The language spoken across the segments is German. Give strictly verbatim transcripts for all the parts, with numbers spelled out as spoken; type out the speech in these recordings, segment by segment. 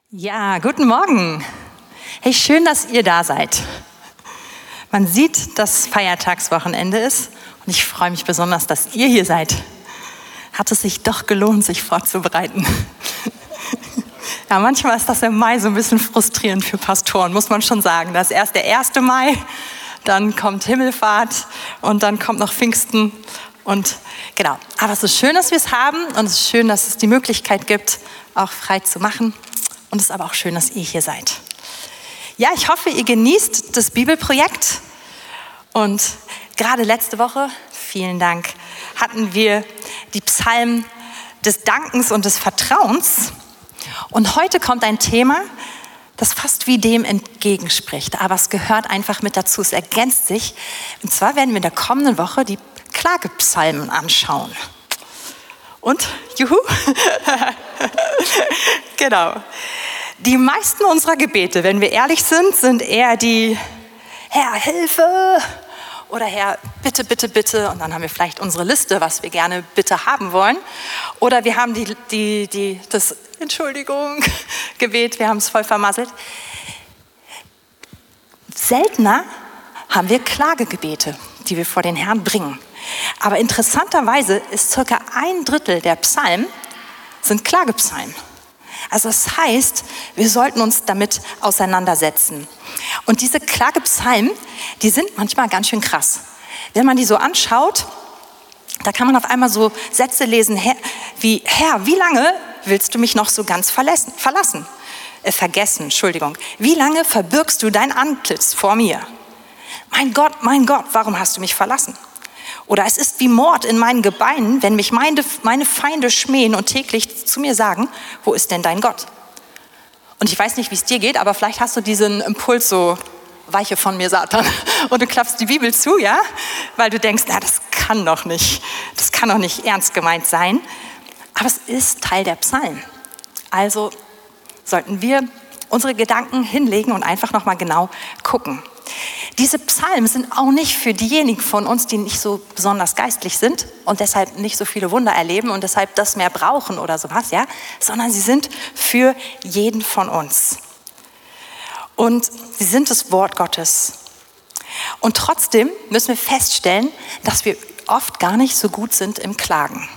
Ja, guten Morgen. Hey, schön, dass ihr da seid. Man sieht, dass Feiertagswochenende ist und ich freue mich besonders, dass ihr hier seid. Hat es sich doch gelohnt, sich vorzubereiten? Ja, manchmal ist das im Mai so ein bisschen frustrierend für Pastoren, muss man schon sagen. Das ist erst der erste Mai, dann kommt Himmelfahrt und dann kommt noch Pfingsten. Und genau, aber es ist schön, dass wir es haben und es ist schön, dass es die Möglichkeit gibt, auch frei zu machen. Und es ist aber auch schön, dass ihr hier seid. Ja, ich hoffe, ihr genießt das Bibelprojekt. Und gerade letzte Woche, vielen Dank, hatten wir die Psalmen des Dankens und des Vertrauens. Und heute kommt ein Thema, das fast wie dem entgegenspricht. Aber es gehört einfach mit dazu, es ergänzt sich. Und zwar werden wir in der kommenden Woche die Klagepsalmen anschauen. Und, juhu, genau. Die meisten unserer Gebete, wenn wir ehrlich sind, sind eher die Herr, Hilfe oder Herr, bitte, bitte, bitte. Und dann haben wir vielleicht unsere Liste, was wir gerne bitte haben wollen. Oder wir haben die, die, die, das Entschuldigung, Gebet, wir haben es voll vermasselt. Seltener haben wir Klagegebete, die wir vor den Herrn bringen. Aber interessanterweise ist circa ein Drittel der Psalmen sind Klagepsalmen. Also das heißt, wir sollten uns damit auseinandersetzen. Und diese Klagepsalmen, die sind manchmal ganz schön krass. Wenn man die so anschaut, da kann man auf einmal so Sätze lesen wie, Herr, wie lange willst du mich noch so ganz verlassen? verlassen? Äh, vergessen, Entschuldigung. Wie lange verbirgst du dein Antlitz vor mir? Mein Gott, mein Gott, warum hast du mich verlassen? Oder es ist wie Mord in meinen Gebeinen, wenn mich meine, meine Feinde schmähen und täglich zu mir sagen, wo ist denn dein Gott? Und ich weiß nicht, wie es dir geht, aber vielleicht hast du diesen Impuls so, weiche von mir, Satan. Und du klappst die Bibel zu, ja? Weil du denkst, na, das kann doch nicht, das kann doch nicht ernst gemeint sein. Aber es ist Teil der Psalmen. Also sollten wir unsere Gedanken hinlegen und einfach nochmal genau gucken. Diese Psalmen sind auch nicht für diejenigen von uns, die nicht so besonders geistlich sind und deshalb nicht so viele Wunder erleben und deshalb das mehr brauchen oder sowas, ja, sondern sie sind für jeden von uns. Und sie sind das Wort Gottes. Und trotzdem müssen wir feststellen, dass wir oft gar nicht so gut sind im Klagen.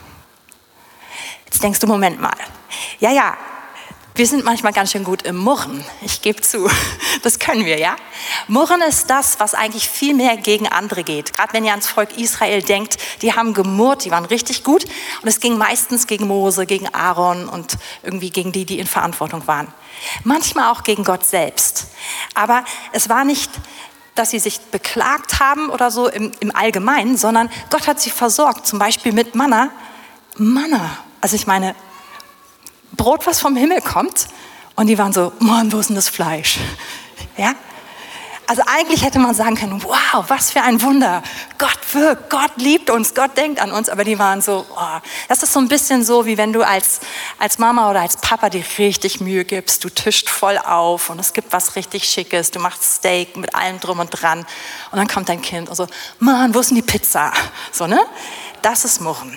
Jetzt denkst du, Moment mal, ja, ja, wir sind manchmal ganz schön gut im Murren, ich gebe zu, das können wir, ja. Murren ist das, was eigentlich viel mehr gegen andere geht. Gerade wenn ihr ans Volk Israel denkt, die haben gemurrt, die waren richtig gut. Und es ging meistens gegen Mose, gegen Aaron und irgendwie gegen die, die in Verantwortung waren. Manchmal auch gegen Gott selbst. Aber es war nicht, dass sie sich beklagt haben oder so im, im Allgemeinen, sondern Gott hat sie versorgt, zum Beispiel mit Manna. Manna, also ich meine, Brot, was vom Himmel kommt. Und die waren so, Mann, wo ist denn das Fleisch? Ja? Also eigentlich hätte man sagen können, wow, was für ein Wunder. Gott wirkt, Gott liebt uns, Gott denkt an uns. Aber die waren so, oh. Das ist so ein bisschen so, wie wenn du als, als Mama oder als Papa dir richtig Mühe gibst. Du tischst voll auf und es gibt was richtig Schickes. Du machst Steak mit allem drum und dran. Und dann kommt dein Kind und so, Mann, wo ist denn die Pizza? So, ne? Das ist Murren.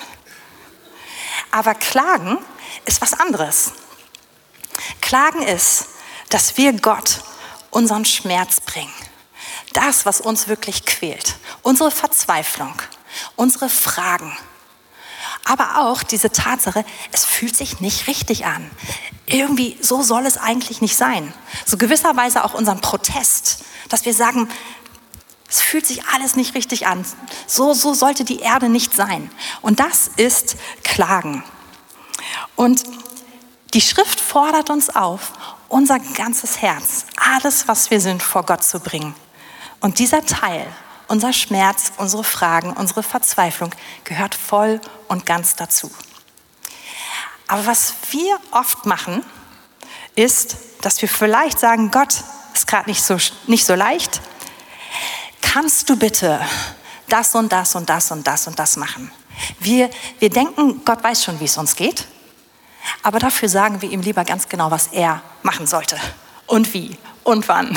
Aber Klagen ist was anderes. Klagen ist, dass wir Gott unseren Schmerz bringen. Das, was uns wirklich quält. Unsere Verzweiflung, unsere Fragen. Aber auch diese Tatsache, es fühlt sich nicht richtig an. Irgendwie, so soll es eigentlich nicht sein. So gewisserweise auch unseren Protest, dass wir sagen, es fühlt sich alles nicht richtig an. So, so sollte die Erde nicht sein. Und das ist Klagen. Und die Schrift fordert uns auf, unser ganzes Herz, alles, was wir sind, vor Gott zu bringen. Und dieser Teil, unser Schmerz, unsere Fragen, unsere Verzweiflung, gehört voll und ganz dazu. Aber was wir oft machen, ist, dass wir vielleicht sagen, Gott, ist gerade nicht so, nicht so leicht. Kannst du bitte das und das und das und das und das machen? Wir, wir denken, Gott weiß schon, wie es uns geht. Aber dafür sagen wir ihm lieber ganz genau, was er machen sollte und wie und wann.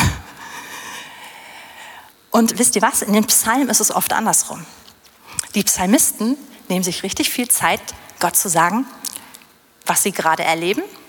Und wisst ihr was? In den Psalmen ist es oft andersrum. Die Psalmisten nehmen sich richtig viel Zeit, Gott zu sagen, was sie gerade erleben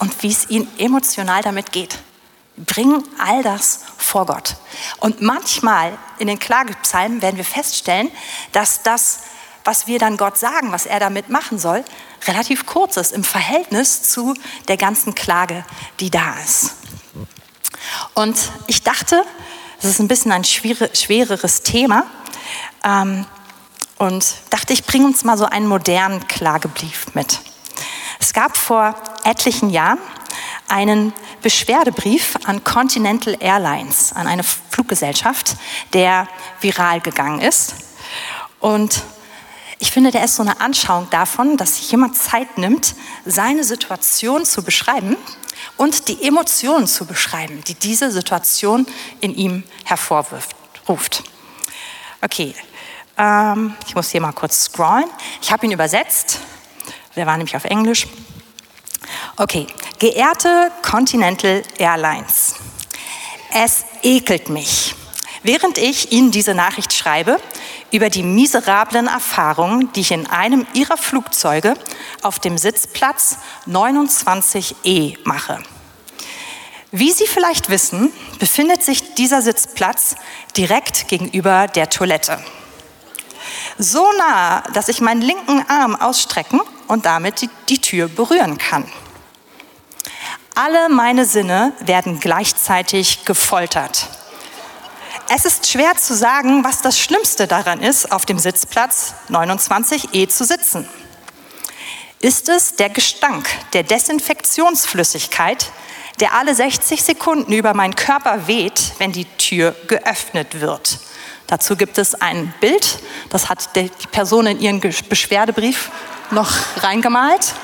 und wie es ihnen emotional damit geht. Bringen all das vor Gott. Und manchmal in den Klagepsalmen werden wir feststellen, dass das, was wir dann Gott sagen, was er damit machen soll, relativ kurz ist im Verhältnis zu der ganzen Klage, die da ist. Und ich dachte, das ist ein bisschen ein schwere, schwereres Thema ähm, und dachte, ich bringe uns mal so einen modernen Klagebrief mit. Es gab vor etlichen Jahren einen Beschwerdebrief an Continental Airlines, an eine Fluggesellschaft, der viral gegangen ist. Und ich finde, der ist so eine Anschauung davon, dass sich jemand Zeit nimmt, seine Situation zu beschreiben und die Emotionen zu beschreiben, die diese Situation in ihm hervorruft. Okay, ähm, ich muss hier mal kurz scrollen. Ich habe ihn übersetzt. Der war nämlich auf Englisch. Okay, geehrte Continental Airlines, es ekelt mich, während ich Ihnen diese Nachricht schreibe, über die miserablen Erfahrungen, die ich in einem Ihrer Flugzeuge auf dem Sitzplatz neunundzwanzig E mache. Wie Sie vielleicht wissen, befindet sich dieser Sitzplatz direkt gegenüber der Toilette. So nah, dass ich meinen linken Arm ausstrecken und damit die, die Tür berühren kann. Alle meine Sinne werden gleichzeitig gefoltert. Es ist schwer zu sagen, was das Schlimmste daran ist, auf dem Sitzplatz neunundzwanzig E zu sitzen. Ist es der Gestank der Desinfektionsflüssigkeit, der alle sechzig Sekunden über meinen Körper weht, wenn die Tür geöffnet wird? Dazu gibt es ein Bild, das hat die Person in ihren Beschwerdebrief noch reingemalt.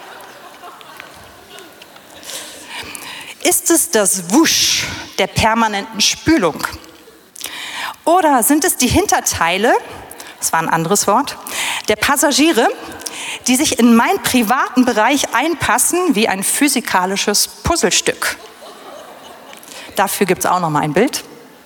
Ist es das Wusch der permanenten Spülung? Oder sind es die Hinterteile, das war ein anderes Wort, der Passagiere, die sich in meinen privaten Bereich einpassen wie ein physikalisches Puzzlestück? Dafür gibt es auch noch mal ein Bild.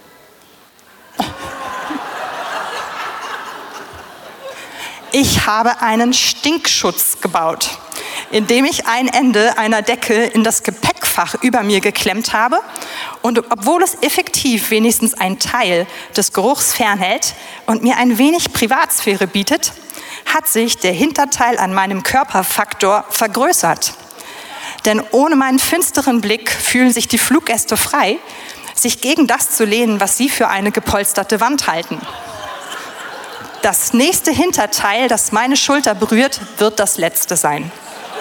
Ich habe einen Stinkschutz gebaut, indem ich ein Ende einer Decke in das Gepäckfach über mir geklemmt habe. Und obwohl es effektiv wenigstens einen Teil des Geruchs fernhält und mir ein wenig Privatsphäre bietet, hat sich der Hinterteil an meinem Körperfaktor vergrößert. Denn ohne meinen finsteren Blick fühlen sich die Fluggäste frei, sich gegen das zu lehnen, was sie für eine gepolsterte Wand halten. Das nächste Hinterteil, das meine Schulter berührt, wird das letzte sein.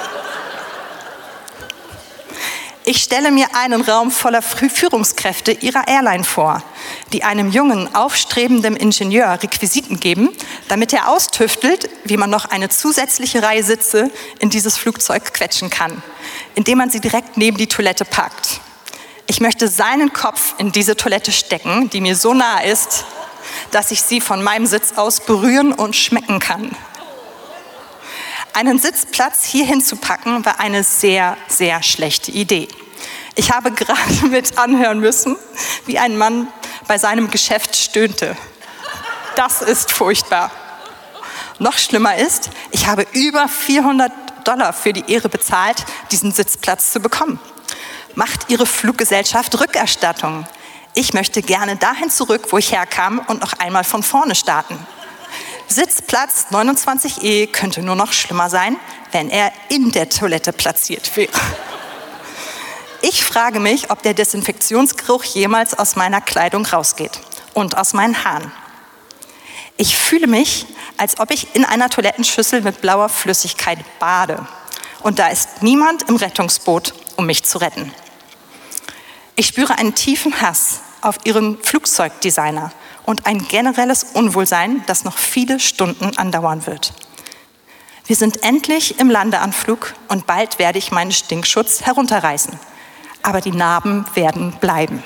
Ich stelle mir einen Raum voller Führungskräfte ihrer Airline vor, die einem jungen, aufstrebenden Ingenieur Requisiten geben, damit er austüftelt, wie man noch eine zusätzliche Reihe Sitze in dieses Flugzeug quetschen kann, indem man sie direkt neben die Toilette packt. Ich möchte seinen Kopf in diese Toilette stecken, die mir so nah ist, dass ich sie von meinem Sitz aus berühren und schmecken kann. Einen Sitzplatz hierhin zu packen, war eine sehr, sehr schlechte Idee. Ich habe gerade mit anhören müssen, wie ein Mann bei seinem Geschäft stöhnte. Das ist furchtbar. Noch schlimmer ist, ich habe über vierhundert Dollar für die Ehre bezahlt, diesen Sitzplatz zu bekommen. Macht Ihre Fluggesellschaft Rückerstattung? Ich möchte gerne dahin zurück, wo ich herkam und noch einmal von vorne starten. Sitzplatz neunundzwanzig E könnte nur noch schlimmer sein, wenn er in der Toilette platziert wäre. Ich frage mich, ob der Desinfektionsgeruch jemals aus meiner Kleidung rausgeht und aus meinen Haaren. Ich fühle mich, als ob ich in einer Toilettenschüssel mit blauer Flüssigkeit bade. Und da ist niemand im Rettungsboot, um mich zu retten. Ich spüre einen tiefen Hass auf ihren Flugzeugdesigner und ein generelles Unwohlsein, das noch viele Stunden andauern wird. Wir sind endlich im Landeanflug und bald werde ich meinen Stinkschutz herunterreißen. Aber die Narben werden bleiben.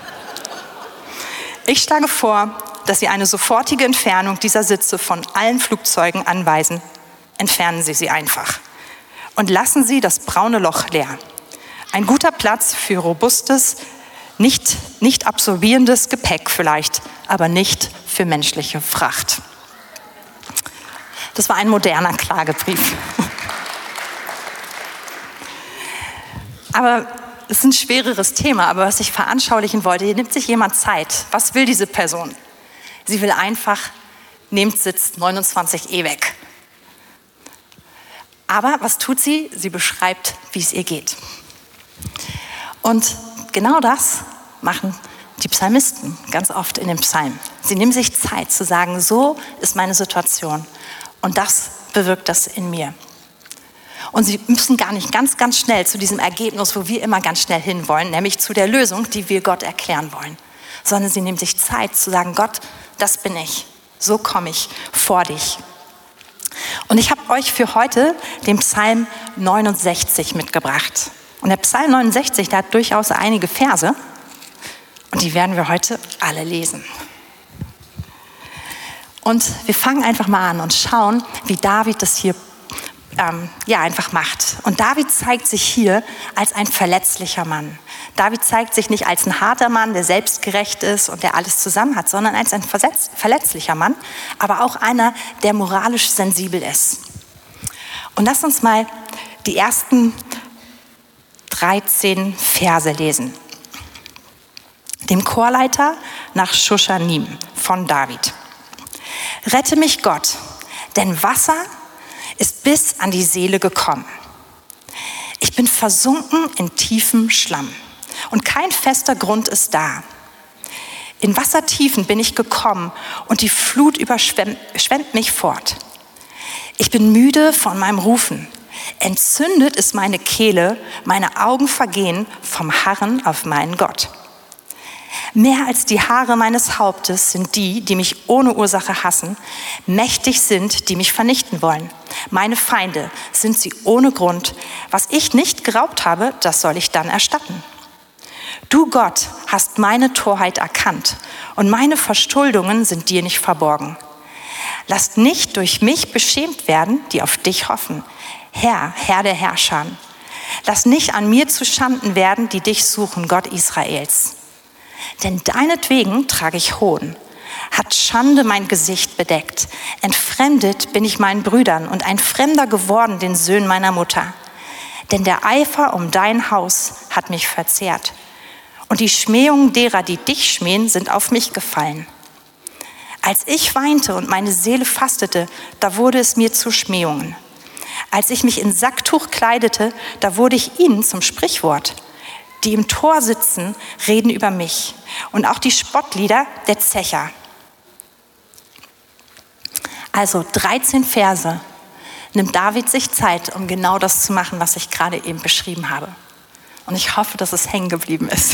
Ich schlage vor, dass Sie eine sofortige Entfernung dieser Sitze von allen Flugzeugen anweisen. Entfernen Sie sie einfach. Und lassen Sie das braune Loch leer. Ein guter Platz für robustes, nicht, nicht absorbierendes Gepäck vielleicht, aber nicht für menschliche Fracht. Das war ein moderner Klagebrief. Aber es ist ein schwereres Thema, aber was ich veranschaulichen wollte, hier nimmt sich jemand Zeit. Was will diese Person? Sie will einfach, nehmt Sitz neunundzwanzig E weg. Aber was tut sie? Sie beschreibt, wie es ihr geht. Und genau das machen die Psalmisten ganz oft in den Psalmen. Sie nehmen sich Zeit zu sagen, so ist meine Situation und das bewirkt das in mir. Und sie müssen gar nicht ganz, ganz schnell zu diesem Ergebnis, wo wir immer ganz schnell hinwollen, nämlich zu der Lösung, die wir Gott erklären wollen. Sondern sie nehmen sich Zeit zu sagen, Gott, das bin ich, so komme ich vor dich. Und ich habe euch für heute den Psalm neunundsechzig mitgebracht. Und der Psalm neunundsechzig, der hat durchaus einige Verse und die werden wir heute alle lesen. Und wir fangen einfach mal an und schauen, wie David das hier ähm, ja, einfach macht. Und David zeigt sich hier als ein verletzlicher Mann. David zeigt sich nicht als ein harter Mann, der selbstgerecht ist und der alles zusammen hat, sondern als ein verletzlicher Mann, aber auch einer, der moralisch sensibel ist. Und lasst uns mal die ersten dreizehn Verse lesen. Dem Chorleiter nach Shushanim von David. Rette mich Gott, denn Wasser ist bis an die Seele gekommen. Ich bin versunken in tiefem Schlamm und kein fester Grund ist da. In Wassertiefen bin ich gekommen und die Flut überschwemmt mich fort. Ich bin müde von meinem Rufen. Entzündet ist meine Kehle, meine Augen vergehen vom Harren auf meinen Gott. Mehr als die Haare meines Hauptes sind die, die mich ohne Ursache hassen. Mächtig sind, die mich vernichten wollen. Meine Feinde sind sie ohne Grund. Was ich nicht geraubt habe, das soll ich dann erstatten. Du Gott hast meine Torheit erkannt und meine Verschuldungen sind dir nicht verborgen. Lasst nicht durch mich beschämt werden, die auf dich hoffen. Herr, Herr der Herrscher. Lass nicht an mir zu Schanden werden, die dich suchen, Gott Israels. Denn deinetwegen trage ich Hohn, hat Schande mein Gesicht bedeckt. Entfremdet bin ich meinen Brüdern und ein Fremder geworden den Söhnen meiner Mutter. Denn der Eifer um dein Haus hat mich verzehrt. Und die Schmähungen derer, die dich schmähen, sind auf mich gefallen. Als ich weinte und meine Seele fastete, da wurde es mir zu Schmähungen. Als ich mich in Sacktuch kleidete, da wurde ich ihnen zum Sprichwort. Die im Tor sitzen, reden über mich. Und auch die Spottlieder der Zecher. Also dreizehn Verse nimmt David sich Zeit, um genau das zu machen, was ich gerade eben beschrieben habe. Und ich hoffe, dass es hängen geblieben ist.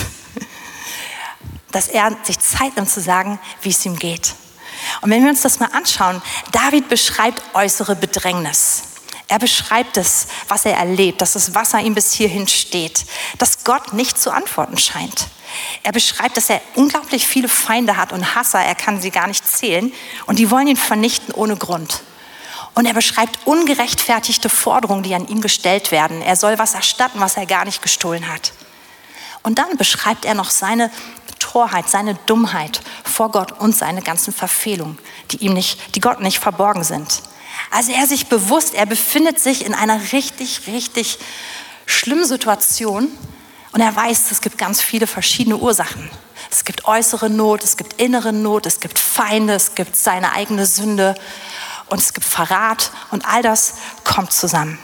Dass er sich Zeit nimmt zu sagen, wie es ihm geht. Und wenn wir uns das mal anschauen, David beschreibt äußere Bedrängnis. Er beschreibt es, was er erlebt, dass das Wasser ihm bis hierhin steht, dass Gott nicht zu antworten scheint. Er beschreibt, dass er unglaublich viele Feinde hat und Hasser, er kann sie gar nicht zählen und die wollen ihn vernichten ohne Grund. Und er beschreibt ungerechtfertigte Forderungen, die an ihn gestellt werden. Er soll was erstatten, was er gar nicht gestohlen hat. Und dann beschreibt er noch seine Torheit, seine Dummheit vor Gott und seine ganzen Verfehlungen, die ihm nicht, die Gott nicht verborgen sind. Also er sich bewusst, er befindet sich in einer richtig, richtig schlimmen Situation und er weiß, es gibt ganz viele verschiedene Ursachen. Es gibt äußere Not, es gibt innere Not, es gibt Feinde, es gibt seine eigene Sünde und es gibt Verrat und all das kommt zusammen.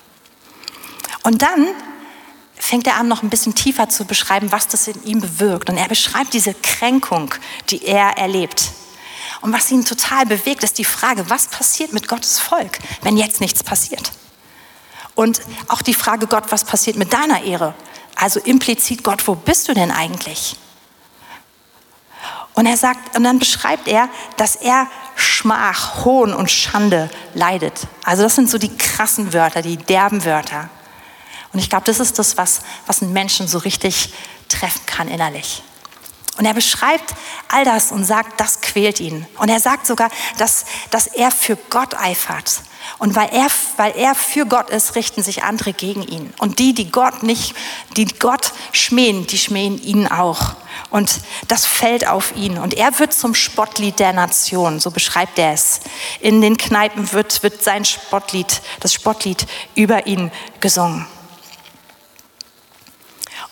Und dann fängt er an, noch ein bisschen tiefer zu beschreiben, was das in ihm bewirkt. Und er beschreibt diese Kränkung, die er erlebt. Und was ihn total bewegt, ist die Frage, was passiert mit Gottes Volk, wenn jetzt nichts passiert? Und auch die Frage, Gott, was passiert mit deiner Ehre? Also implizit, Gott, wo bist du denn eigentlich? Und er sagt, und dann beschreibt er, dass er Schmach, Hohn und Schande leidet. Also das sind so die krassen Wörter, die derben Wörter. Und ich glaube, das ist das, was, was einen Menschen so richtig treffen kann innerlich. Und er beschreibt all das und sagt, das quält ihn. Und er sagt sogar, dass, dass er für Gott eifert. Und weil er, weil er für Gott ist, richten sich andere gegen ihn. Und die, die Gott nicht, die Gott schmähen, die schmähen ihn auch. Und das fällt auf ihn. Und er wird zum Spottlied der Nation, so beschreibt er es. In den Kneipen wird, wird sein Spottlied, das Spottlied über ihn gesungen.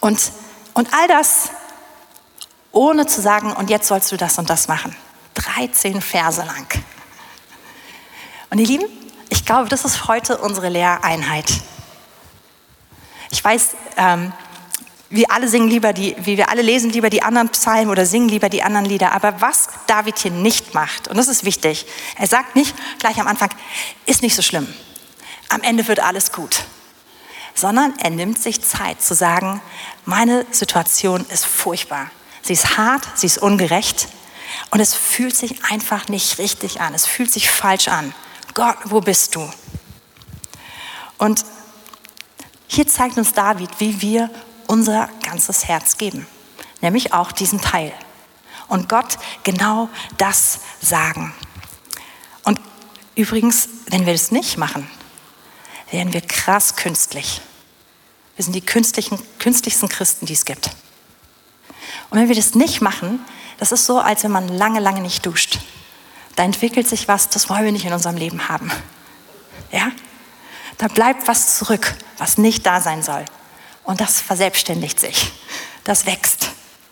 Und, und all das, ohne zu sagen, und jetzt sollst du das und das machen. dreizehn Verse lang. Und ihr Lieben, ich glaube, das ist heute unsere Lehreinheit. Ich weiß, ähm, wir alle singen lieber die, wie wir alle lesen lieber die anderen Psalmen oder singen lieber die anderen Lieder. Aber was David hier nicht macht, und das ist wichtig, er sagt nicht gleich am Anfang, ist nicht so schlimm. Am Ende wird alles gut. Sondern er nimmt sich Zeit zu sagen, meine Situation ist furchtbar. Sie ist hart, sie ist ungerecht und es fühlt sich einfach nicht richtig an. Es fühlt sich falsch an. Gott, wo bist du? Und hier zeigt uns David, wie wir unser ganzes Herz geben, nämlich auch diesen Teil. Und Gott genau das sagen. Und übrigens, wenn wir das nicht machen, werden wir krass künstlich. Wir sind die künstlichen, künstlichsten Christen, die es gibt. Und wenn wir das nicht machen, das ist so, als wenn man lange, lange nicht duscht. Da entwickelt sich was, das wollen wir nicht in unserem Leben haben. Ja? Da bleibt was zurück, was nicht da sein soll. Und das verselbstständigt sich. Das wächst.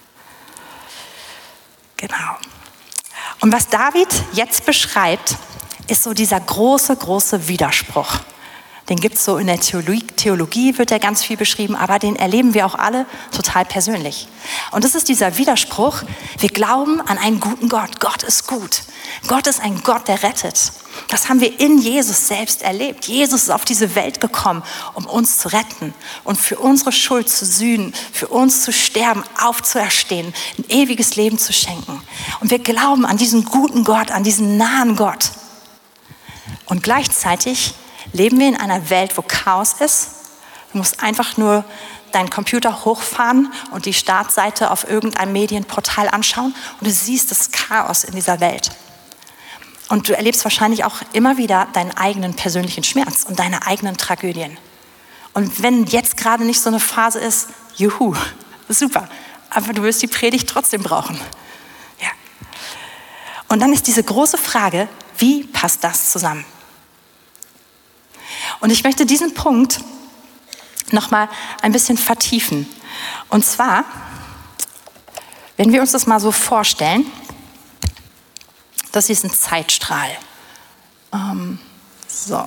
Genau. Und was David jetzt beschreibt, ist so dieser große, große Widerspruch. Den gibt es so in der Theologie, Theologie wird er ganz viel beschrieben, aber den erleben wir auch alle total persönlich. Und das ist dieser Widerspruch, wir glauben an einen guten Gott. Gott ist gut. Gott ist ein Gott, der rettet. Das haben wir in Jesus selbst erlebt. Jesus ist auf diese Welt gekommen, um uns zu retten und für unsere Schuld zu sühnen, für uns zu sterben, aufzuerstehen, ein ewiges Leben zu schenken. Und wir glauben an diesen guten Gott, an diesen nahen Gott. Und gleichzeitig leben wir in einer Welt, wo Chaos ist. Du musst einfach nur deinen Computer hochfahren und die Startseite auf irgendeinem Medienportal anschauen und du siehst das Chaos in dieser Welt. Und du erlebst wahrscheinlich auch immer wieder deinen eigenen persönlichen Schmerz und deine eigenen Tragödien. Und wenn jetzt gerade nicht so eine Phase ist, juhu, super, aber du wirst die Predigt trotzdem brauchen. Ja. Und dann ist diese große Frage, wie passt das zusammen? Und ich möchte diesen Punkt nochmal ein bisschen vertiefen. Und zwar, wenn wir uns das mal so vorstellen, das ist ein Zeitstrahl. Ähm, so.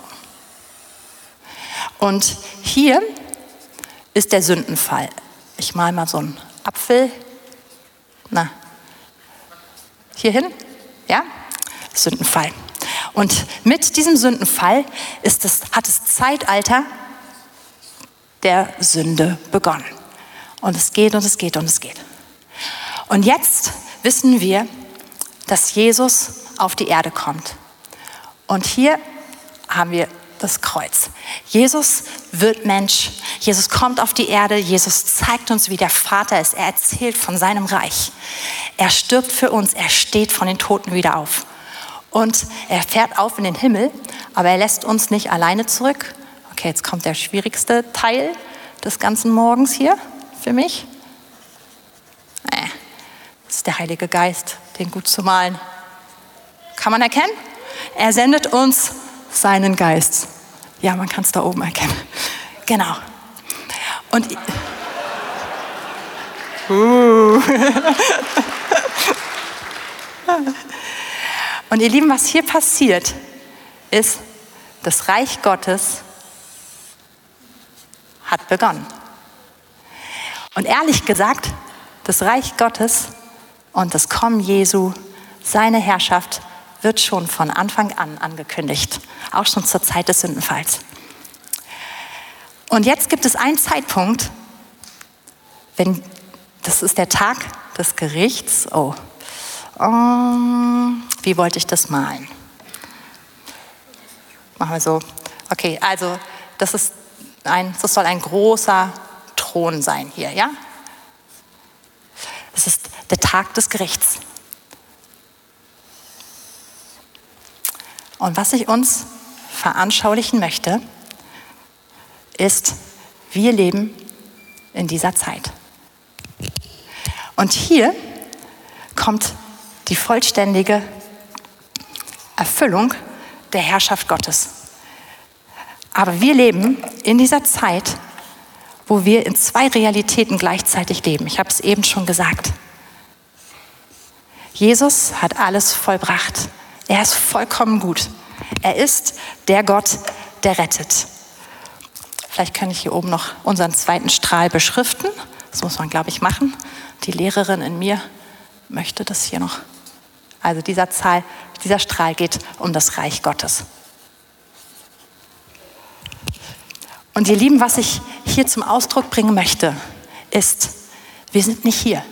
Und hier ist der Sündenfall. Ich male mal so einen Apfel. Na, hierhin? Ja? Sündenfall. Und mit diesem Sündenfall ist es, hat das Zeitalter der Sünde begonnen. Und es geht und es geht und es geht. Und jetzt wissen wir, dass Jesus auf die Erde kommt. Und hier haben wir das Kreuz. Jesus wird Mensch. Jesus kommt auf die Erde. Jesus zeigt uns, wie der Vater ist. Er erzählt von seinem Reich. Er stirbt für uns. Er steht von den Toten wieder auf. Und er fährt auf in den Himmel, aber er lässt uns nicht alleine zurück. Okay, jetzt kommt der schwierigste Teil des ganzen Morgens hier für mich. Äh, das ist der Heilige Geist, den gut zu malen. Kann man erkennen? Er sendet uns seinen Geist. Ja, man kann es da oben erkennen. Genau. Und uh. Und ihr Lieben, was hier passiert, ist, das Reich Gottes hat begonnen. Und ehrlich gesagt, das Reich Gottes und das Kommen Jesu, seine Herrschaft, wird schon von Anfang an angekündigt. Auch schon zur Zeit des Sündenfalls. Und jetzt gibt es einen Zeitpunkt, wenn, das ist der Tag des Gerichts. Oh, um, wie wollte ich das malen? Machen wir so. Okay, also das ist ein, das soll ein großer Thron sein hier, ja? Das ist der Tag des Gerichts. Und was ich uns veranschaulichen möchte, ist, wir leben in dieser Zeit. Und hier kommt die vollständige Erfüllung der Herrschaft Gottes. Aber wir leben in dieser Zeit, wo wir in zwei Realitäten gleichzeitig leben. Ich habe es eben schon gesagt. Jesus hat alles vollbracht. Er ist vollkommen gut. Er ist der Gott, der rettet. Vielleicht kann ich hier oben noch unseren zweiten Strahl beschriften. Das muss man, glaube ich, machen. Die Lehrerin in mir möchte das hier noch. Also dieser, Zahl, dieser Strahl geht um das Reich Gottes. Und ihr Lieben, was ich hier zum Ausdruck bringen möchte, ist, wir sind nicht hier.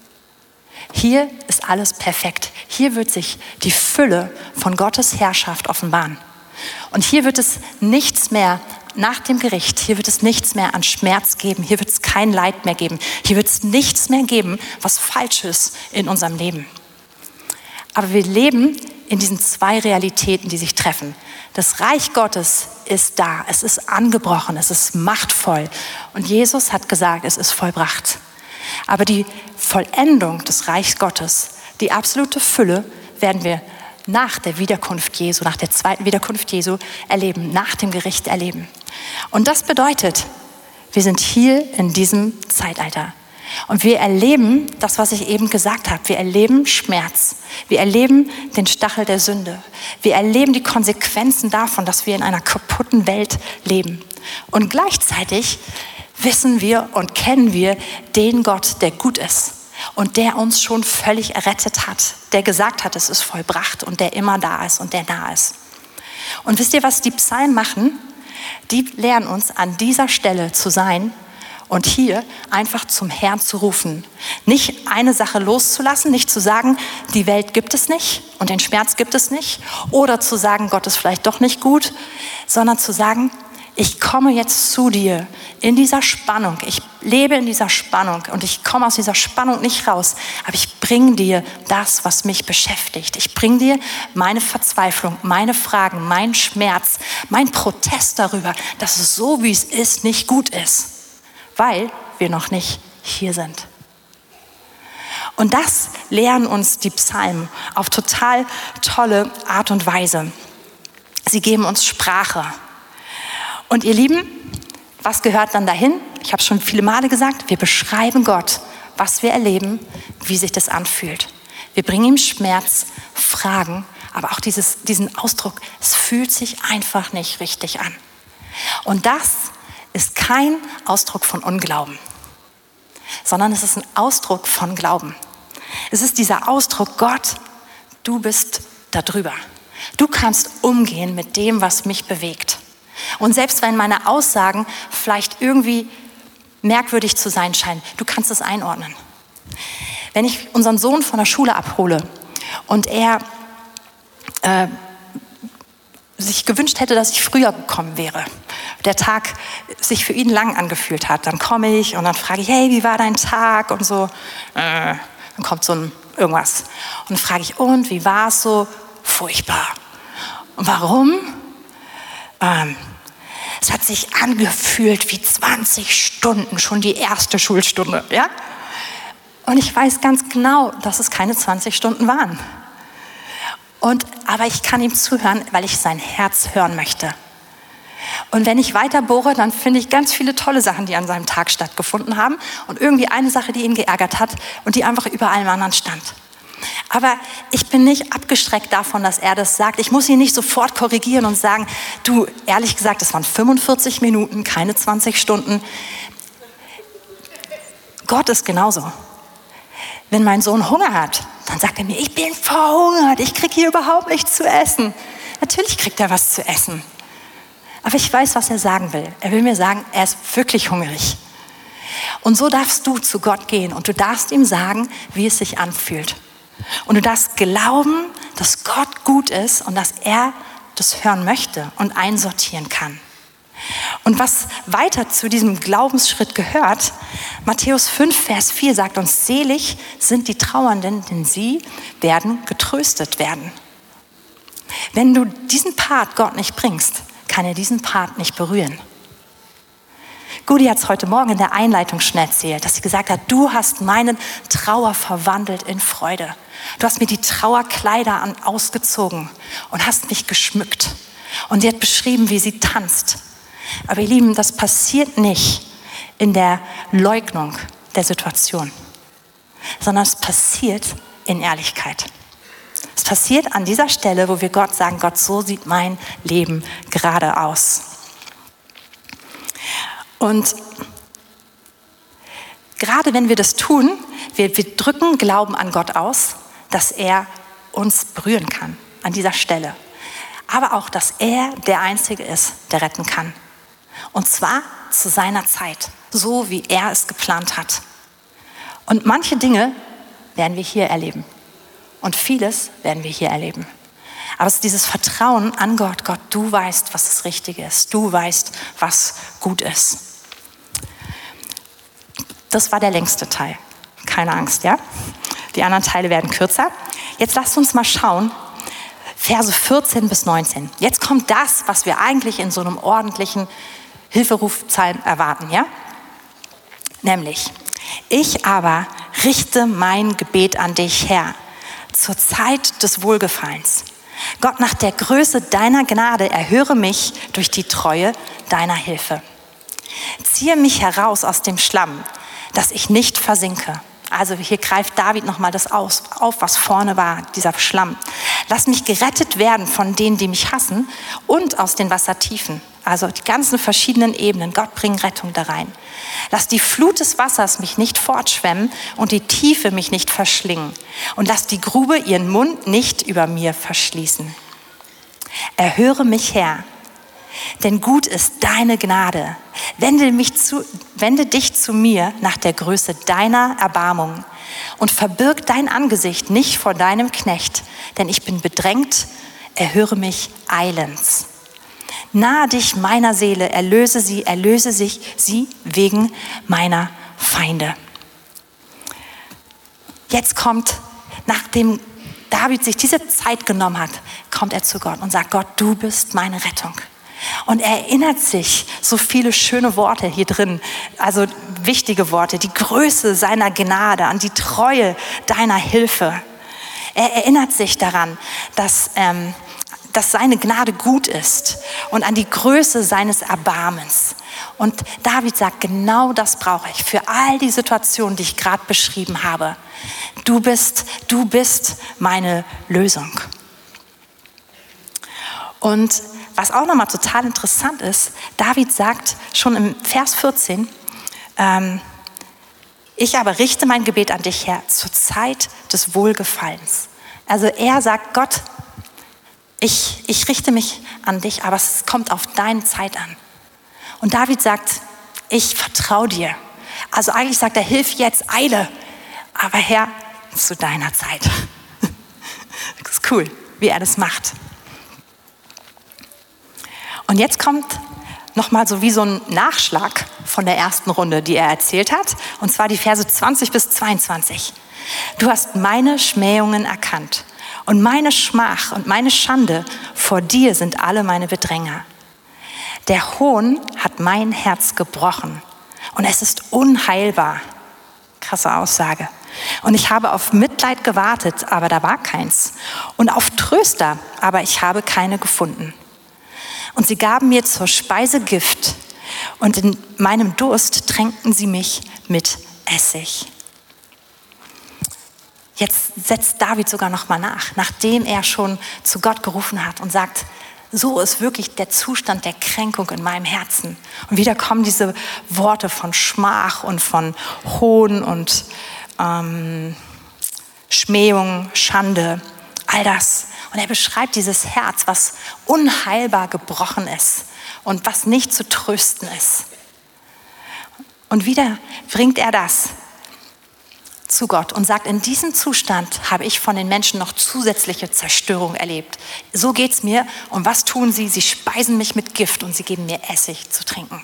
Hier ist alles perfekt. Hier wird sich die Fülle von Gottes Herrschaft offenbaren. Und hier wird es nichts mehr nach dem Gericht, hier wird es nichts mehr an Schmerz geben, hier wird es kein Leid mehr geben, hier wird es nichts mehr geben, was falsch ist in unserem Leben. Aber wir leben in diesen zwei Realitäten, die sich treffen. Das Reich Gottes ist da, es ist angebrochen, es ist machtvoll. Und Jesus hat gesagt, es ist vollbracht. Aber die Vollendung des Reichs Gottes, die absolute Fülle, werden wir nach der Wiederkunft Jesu, nach der zweiten Wiederkunft Jesu erleben, nach dem Gericht erleben. Und das bedeutet, wir sind hier in diesem Zeitalter. Und wir erleben das, was ich eben gesagt habe. Wir erleben Schmerz. Wir erleben den Stachel der Sünde. Wir erleben die Konsequenzen davon, dass wir in einer kaputten Welt leben. Und gleichzeitig wissen wir und kennen wir den Gott, der gut ist und der uns schon völlig errettet hat, der gesagt hat, es ist vollbracht und der immer da ist und der nah ist. Und wisst ihr, was die Psalmen machen? Die lernen uns, an dieser Stelle zu sein und hier einfach zum Herrn zu rufen. Nicht eine Sache loszulassen, nicht zu sagen, die Welt gibt es nicht und den Schmerz gibt es nicht, oder zu sagen, Gott ist vielleicht doch nicht gut, sondern zu sagen, ich komme jetzt zu dir in dieser Spannung. Ich lebe in dieser Spannung und ich komme aus dieser Spannung nicht raus. Aber ich bringe dir das, was mich beschäftigt. Ich bringe dir meine Verzweiflung, meine Fragen, meinen Schmerz, meinen Protest darüber, dass es so, wie es ist, nicht gut ist. Weil wir noch nicht hier sind. Und das lehren uns die Psalmen auf total tolle Art und Weise. Sie geben uns Sprache. Und ihr Lieben, was gehört dann dahin? Ich habe schon viele Male gesagt, wir beschreiben Gott, was wir erleben, wie sich das anfühlt. Wir bringen ihm Schmerz, Fragen, aber auch dieses, diesen Ausdruck, es fühlt sich einfach nicht richtig an. Und das ist kein Ausdruck von Unglauben, sondern es ist ein Ausdruck von Glauben. Es ist dieser Ausdruck, Gott, du bist da drüber. Du kannst umgehen mit dem, was mich bewegt. Und selbst wenn meine Aussagen vielleicht irgendwie merkwürdig zu sein scheinen, du kannst es einordnen. Wenn ich unseren Sohn von der Schule abhole und er äh, sich gewünscht hätte, dass ich früher gekommen wäre, der Tag sich für ihn lang angefühlt hat, dann komme ich und dann frage ich, hey, wie war dein Tag? Und so, äh, dann kommt so ein irgendwas. Und dann frage ich, und wie war es so? Furchtbar. Und warum? Ähm, es hat sich angefühlt wie zwanzig Stunden, schon die erste Schulstunde, ja? Und ich weiß ganz genau, dass es keine zwanzig Stunden waren. Und, aber ich kann ihm zuhören, weil ich sein Herz hören möchte. Und wenn ich weiter bohre, dann finde ich ganz viele tolle Sachen, die an seinem Tag stattgefunden haben. Und irgendwie eine Sache, die ihn geärgert hat und die einfach über allem anderen stand. Aber ich bin nicht abgeschreckt davon, dass er das sagt. Ich muss ihn nicht sofort korrigieren und sagen, du, ehrlich gesagt, es waren fünfundvierzig Minuten, keine zwanzig Stunden. Gott ist genauso. Wenn mein Sohn Hunger hat, dann sagt er mir, ich bin verhungert, ich kriege hier überhaupt nichts zu essen. Natürlich kriegt er was zu essen. Aber ich weiß, was er sagen will. Er will mir sagen, er ist wirklich hungrig. Und so darfst du zu Gott gehen und du darfst ihm sagen, wie es sich anfühlt. Und du darfst glauben, dass Gott gut ist und dass er das hören möchte und einsortieren kann. Und was weiter zu diesem Glaubensschritt gehört, Matthäus fünf, Vers vier sagt uns, selig sind die Trauernden, denn sie werden getröstet werden. Wenn du diesen Part Gott nicht bringst, kann er diesen Part nicht berühren. Gudi hat es heute Morgen in der Einleitung schon erzählt, dass sie gesagt hat, du hast meine Trauer verwandelt in Freude. Du hast mir die Trauerkleider an, ausgezogen und hast mich geschmückt. Und sie hat beschrieben, wie sie tanzt. Aber ihr Lieben, das passiert nicht, in der Leugnung der Situation, sondern es passiert in Ehrlichkeit. Es passiert an dieser Stelle, wo wir Gott sagen, Gott, so sieht mein Leben gerade aus. Und gerade wenn wir das tun, wir, wir drücken Glauben an Gott aus, dass er uns berühren kann an dieser Stelle. Aber auch, dass er der Einzige ist, der retten kann. Und zwar zu seiner Zeit, so wie er es geplant hat. Und manche Dinge werden wir hier erleben. Und vieles werden wir hier erleben. Aber es ist dieses Vertrauen an Gott. Gott, du weißt, was das Richtige ist. Du weißt, was gut ist. Das war der längste Teil. Keine Angst, ja? Die anderen Teile werden kürzer. Jetzt lasst uns mal schauen, Verse vierzehn bis neunzehn. Jetzt kommt das, was wir eigentlich in so einem ordentlichen Hilferufpsalm erwarten, ja? Nämlich, ich aber richte mein Gebet an dich, Herr, zur Zeit des Wohlgefallens. Gott, nach der Größe deiner Gnade erhöre mich durch die Treue deiner Hilfe. Ziehe mich heraus aus dem Schlamm, dass ich nicht versinke. Also hier greift David nochmal das auf, was vorne war, dieser Schlamm. Lass mich gerettet werden von denen, die mich hassen und aus den Wassertiefen. Also die ganzen verschiedenen Ebenen. Gott bringt Rettung da rein. Lass die Flut des Wassers mich nicht fortschwemmen und die Tiefe mich nicht verschlingen. Und lass die Grube ihren Mund nicht über mir verschließen. Erhöre mich, Herr, denn gut ist deine Gnade. Wende, mich zu, wende dich zu mir nach der Größe deiner Erbarmung und verbirg dein Angesicht nicht vor deinem Knecht, denn ich bin bedrängt, erhöre mich eilends. Nahe dich meiner Seele, erlöse sie, erlöse sich sie wegen meiner Feinde. Jetzt kommt, nachdem David sich diese Zeit genommen hat, kommt er zu Gott und sagt, Gott, du bist meine Rettung. Und er erinnert sich, so viele schöne Worte hier drin, also wichtige Worte, die Größe seiner Gnade, an die Treue deiner Hilfe. Er erinnert sich daran, dass, ähm, dass seine Gnade gut ist und an die Größe seines Erbarmens. Und David sagt, genau das brauche ich für all die Situationen, die ich gerade beschrieben habe. Du bist, du bist meine Lösung. Und was auch nochmal total interessant ist, David sagt schon im Vers vierzehn, ähm, ich aber richte mein Gebet an dich, Herr, zur Zeit des Wohlgefallens. Also er sagt, Gott, ich, ich richte mich an dich, aber es kommt auf deine Zeit an. Und David sagt, ich vertraue dir. Also eigentlich sagt er, hilf jetzt, eile, aber Herr, zu deiner Zeit. Das ist cool, wie er das macht. Und jetzt kommt nochmal so wie so ein Nachschlag von der ersten Runde, die er erzählt hat. Und zwar die Verse zwanzig bis zweiundzwanzig. Du hast meine Schmähungen erkannt und meine Schmach und meine Schande. Vor dir sind alle meine Bedränger. Der Hohn hat mein Herz gebrochen und es ist unheilbar. Krasse Aussage. Und ich habe auf Mitleid gewartet, aber da war keins. Und auf Tröster, aber ich habe keine gefunden. Und sie gaben mir zur Speise Gift und in meinem Durst tränkten sie mich mit Essig. Jetzt setzt David sogar noch mal nach, nachdem er schon zu Gott gerufen hat und sagt, so ist wirklich der Zustand der Kränkung in meinem Herzen. Und wieder kommen diese Worte von Schmach und von Hohn und ähm, Schmähung, Schande, all das. Und er beschreibt dieses Herz, was unheilbar gebrochen ist und was nicht zu trösten ist. Und wieder bringt er das zu Gott und sagt, in diesem Zustand habe ich von den Menschen noch zusätzliche Zerstörung erlebt. So geht's mir. Und was tun sie? Sie speisen mich mit Gift und sie geben mir Essig zu trinken.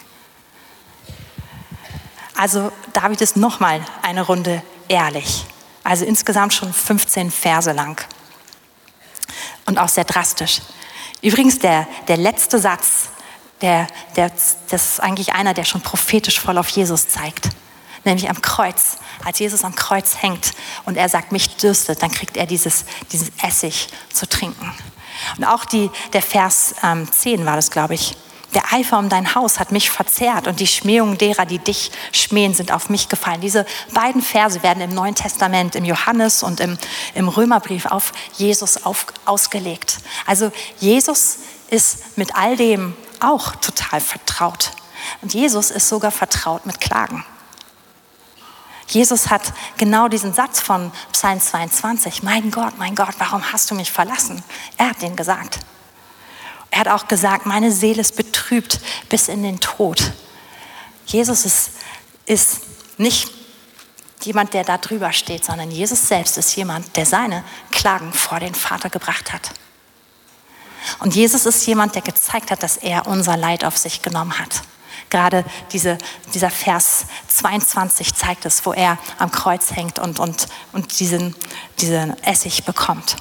Also David ist nochmal eine Runde ehrlich. Also insgesamt schon fünfzehn Verse lang. Und auch sehr drastisch. Übrigens der, der letzte Satz, der, der, das ist eigentlich einer, der schon prophetisch voll auf Jesus zeigt. Nämlich am Kreuz, als Jesus am Kreuz hängt und er sagt, mich dürstet, dann kriegt er dieses, dieses Essig zu trinken. Und auch die, der Vers ähm, zehn war das, glaube ich, Der Eifer um dein Haus hat mich verzehrt und die Schmähungen derer, die dich schmähen, sind auf mich gefallen. Diese beiden Verse werden im Neuen Testament, im Johannes und im, im Römerbrief auf Jesus auf, ausgelegt. Also Jesus ist mit all dem auch total vertraut. Und Jesus ist sogar vertraut mit Klagen. Jesus hat genau diesen Satz von Psalm zweiundzwanzig, mein Gott, mein Gott, warum hast du mich verlassen? Er hat den gesagt. Er hat auch gesagt, meine Seele ist betrübt bis in den Tod. Jesus ist, ist nicht jemand, der da drüber steht, sondern Jesus selbst ist jemand, der seine Klagen vor den Vater gebracht hat. Und Jesus ist jemand, der gezeigt hat, dass er unser Leid auf sich genommen hat. Gerade diese, dieser Vers zweiundzwanzig zeigt es, wo er am Kreuz hängt und, und, und diesen, diesen Essig bekommt.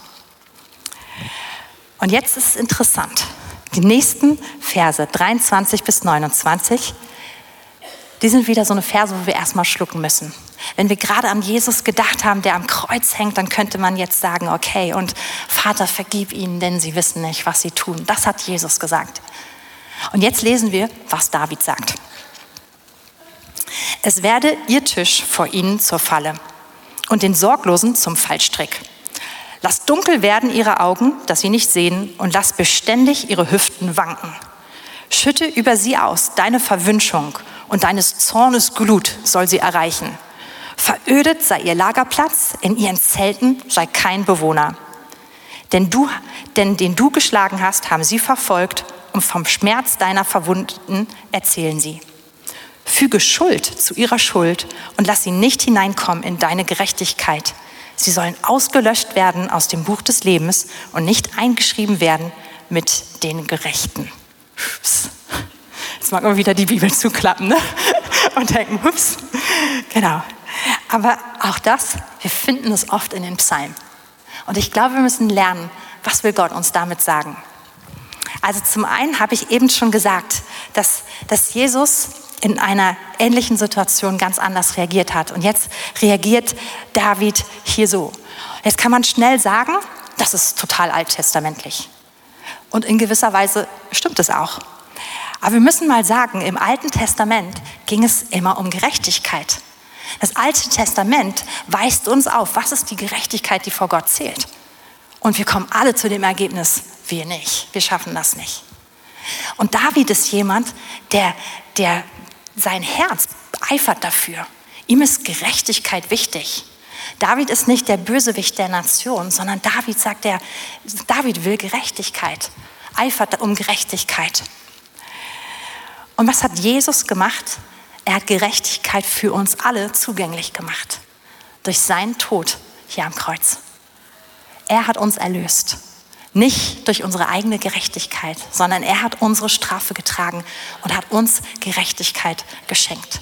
Und jetzt ist es interessant. Die nächsten Verse, dreiundzwanzig bis neunundzwanzig, die sind wieder so eine Verse, wo wir erstmal schlucken müssen. Wenn wir gerade an Jesus gedacht haben, der am Kreuz hängt, dann könnte man jetzt sagen, okay, und Vater, vergib ihnen, denn sie wissen nicht, was sie tun. Das hat Jesus gesagt. Und jetzt lesen wir, was David sagt. Es werde ihr Tisch vor ihnen zur Falle und den Sorglosen zum Fallstrick. Lass dunkel werden ihre Augen, dass sie nicht sehen, und lass beständig ihre Hüften wanken. Schütte über sie aus deine Verwünschung, und deines Zornes Glut soll sie erreichen. Verödet sei ihr Lagerplatz, in ihren Zelten sei kein Bewohner. Denn du, denn den du geschlagen hast, haben sie verfolgt, und vom Schmerz deiner Verwundeten erzählen sie. Füge Schuld zu ihrer Schuld und lass sie nicht hineinkommen in deine Gerechtigkeit. Sie sollen ausgelöscht werden aus dem Buch des Lebens und nicht eingeschrieben werden mit den Gerechten. Ups. Jetzt mag man wieder die Bibel zuklappen, ne? Und denken, ups. Genau. Aber auch das, wir finden es oft in den Psalmen. Und ich glaube, wir müssen lernen, was will Gott uns damit sagen. Also zum einen habe ich eben schon gesagt, dass, dass Jesus in einer ähnlichen Situation ganz anders reagiert hat. Und jetzt reagiert David hier so. Jetzt kann man schnell sagen, das ist total alttestamentlich. Und in gewisser Weise stimmt es auch. Aber wir müssen mal sagen, im Alten Testament ging es immer um Gerechtigkeit. Das Alte Testament weist uns auf, was ist die Gerechtigkeit, die vor Gott zählt. Und wir kommen alle zu dem Ergebnis, wir nicht. Wir schaffen das nicht. Und David ist jemand, der, der sein Herz eifert dafür. Ihm ist Gerechtigkeit wichtig. David ist nicht der Bösewicht der Nation, sondern David sagt, der, David will Gerechtigkeit, eifert um Gerechtigkeit. Und was hat Jesus gemacht? Er hat Gerechtigkeit für uns alle zugänglich gemacht. Durch seinen Tod hier am Kreuz. Er hat uns erlöst. Nicht durch unsere eigene Gerechtigkeit, sondern er hat unsere Strafe getragen und hat uns Gerechtigkeit geschenkt.